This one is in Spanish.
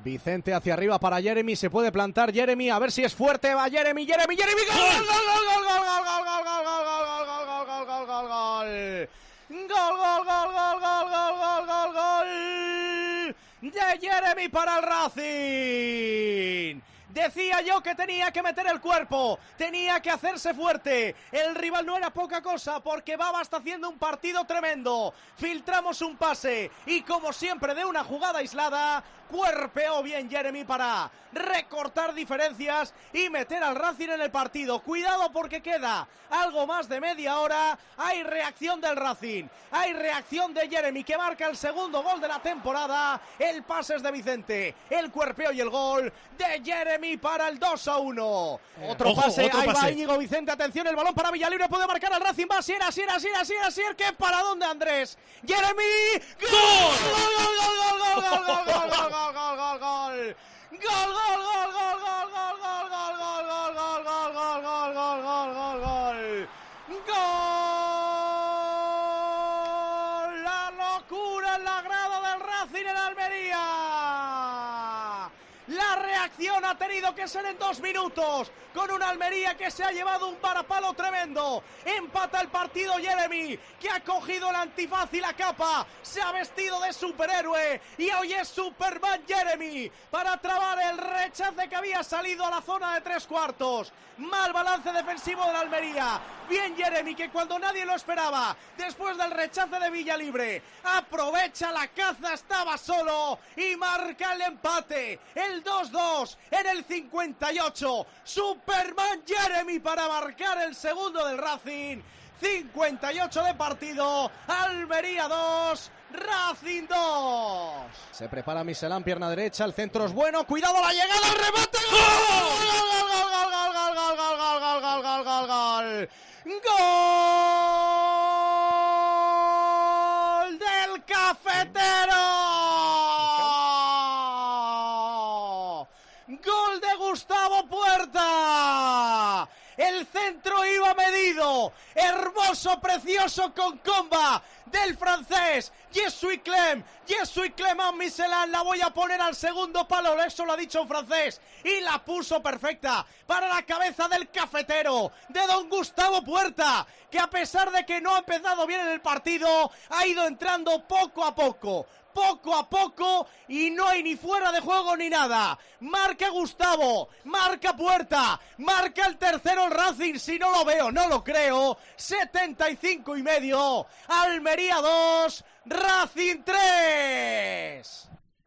Vicente hacia arriba para Jeremy, se puede plantar Jeremy, a ver si es fuerte, va Jeremy, ¡gol! ¡Gol, gol, gol, gol, gol, gol, gol, gol, gol, gol, gol, gol, gol, gol, gol, gol, gol, gol, gol, gol! ¡Gol, gol, gol, gol, gol, gol, gol, gol, gol! De Jeremy para el Racing. Decía yo que tenía que meter el cuerpo, tenía que hacerse fuerte. El rival no era poca cosa porque Baba está haciendo un partido tremendo. Filtramos un pase y como siempre de una jugada aislada, cuerpeó bien Jeremy para recortar diferencias y meter al Racing en el partido. Cuidado porque queda algo más de media hora. Hay reacción del Racing, hay reacción de Jeremy que marca el segundo gol de la temporada. El pase es de Vicente, el cuerpeo y el gol de Jeremy para el 2-1. Otro pase, ahí va Íñigo Vicente, atención, el balón para Villalibre, puede marcar al Racing, va Asier, ¿qué para dónde Andrés? Jeremy, ¡gol! ¡Gol, gol, gol, gol, gol, gol, gol, gol, gol, gol, gol, gol, gol! ¡Gol, gol, gol, gol, gol, gol, gol, gol, gol, gol, gol, gol, gol, gol, gol, gol, gol, gol! ¡Gol! ¡La locura en la grada del Racing en Almería! La reacción ha tenido que ser en 2 minutos, con una Almería que se ha llevado un varapalo tremendo. Empata el partido Jeremy, que ha cogido el antifaz y la capa, se ha vestido de superhéroe y hoy es Superman Jeremy para trabar el rechace que había salido a la zona de 3/4. Mal balance defensivo de la Almería. Bien Jeremy, que cuando nadie lo esperaba, después del rechace de Villalibre, aprovecha la caza, estaba solo y marca el empate. El 2-2 en el 58. Superman Jeremy para marcar el segundo del Racing. 58 de partido. Almería 2. Racing 2. Se prepara Miselán, pierna derecha, el centro es bueno, cuidado la llegada, el remate. ¡Gol! ¡Gol, gol, gol, gol, gol, gol, gol, gol, gol, gol, gol, gol, gol! ¡Gol del Cafetero! ¡Gol de Gustavo Puerta! El centro iba medido, hermoso, precioso, con comba del francés. Jesús Clem a Miselán, la voy a poner al segundo palo, eso lo ha dicho en francés, y la puso perfecta para la cabeza del Cafetero, de don Gustavo Puerta, que a pesar de que no ha empezado bien en el partido, ha ido entrando poco a poco y no hay ni fuera de juego ni nada. Marca Gustavo, marca Puerta, marca el tercero el Racing, si no lo veo, no lo creo. 75 y medio, Almería 2, Racing 3.